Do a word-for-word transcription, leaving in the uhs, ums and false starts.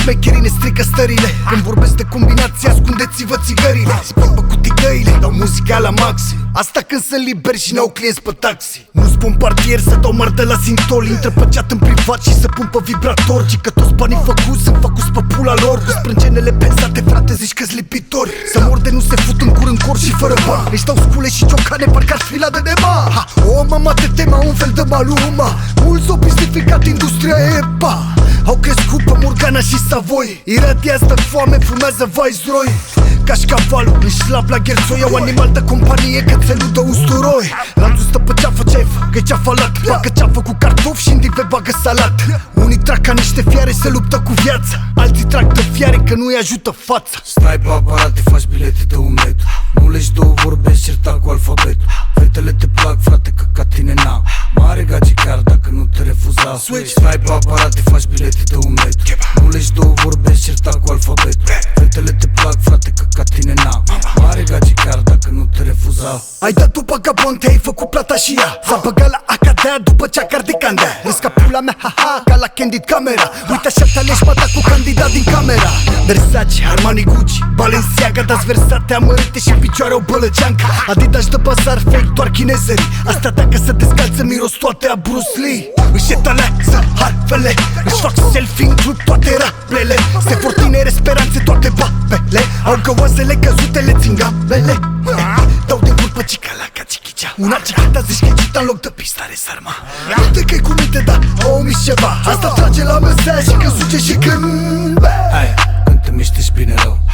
șmecherii ne strică stările. Când vorbesc de combinații, ascundeți-vă țigările. Splimbă cu tigăile, dau muzica la maxim. Asta când sunt liberi și n-au clienți pe taxi. Nu spun partier să dau mardă la sintol. Intră pe chat în privat și să pun pe vibrator. Ci că toți banii făcuți sunt făcuți pe pula lor. Cu sprâncenele pensate, frate, zici că-s lipitori. Să mor de nu se fut în cur în cor și fără bani. Își dau scule și ciocane, parcă ar fi la de nema. Ha, o mama de tema, un fel de maluma. Mulți au pistificat industria epa. Au crescut pe Morgana și Savoi. Iradiați de foame, fumează Viceroy. Cașcavalul, în șlap la gherțoi. Au animal de companie, cățelul de usturoi. Lanțul stă pe ceafă, ce-ai fă, că-i ceafă lat. Bagă ceafă cu cartofi și în dive bagă salat. Unii trag ca niște fiare, se luptă cu viața. Alții trag de fiare, că nu-i ajută fața. Stai pe aparat, te faci bilete de un metru. Nu legi două vorbe, certa cu alfabetul. Fetele te plac, frate, că ca tine n-au. Mare gagicar dacă nu te refuza. Stai pe aparat, te faci bilete de un metru. Nu legi două vorbe, certa cu alfabetul. Fetele te plac, frate, că ca tine n-au. Mare gagicar dacă nu te refuza. Ai dat tu vagabond, te-ai făcut plata și ea. S-a băgat la Acadea după cea cardicandea. Râs ca pula mea, haha, ca la Candid Camera. Uite așa te alegi mata cu candidat din camera. Versace, Armani, Gucci, Balenciaga. Dați versate amărâte și în picioare o bălăgeancă. Adidas de bazar fake, doar chinezării. Asta dacă se descalță, miros toate a Bruce Lee. Își etalează harfele, își fac selfie, includ toate raplele. Se vor tinere speranțe, toate babele. Au găoazele căzute, le țin gamele. Dau de gură pe cica la ca cichicea. Una cichita zici că cita în loc de pistare sarma. Nu te că-i cu minte, dar au omis ceva. Asta trage la mesea și când suge și când Hai, când te miști ești bine rău.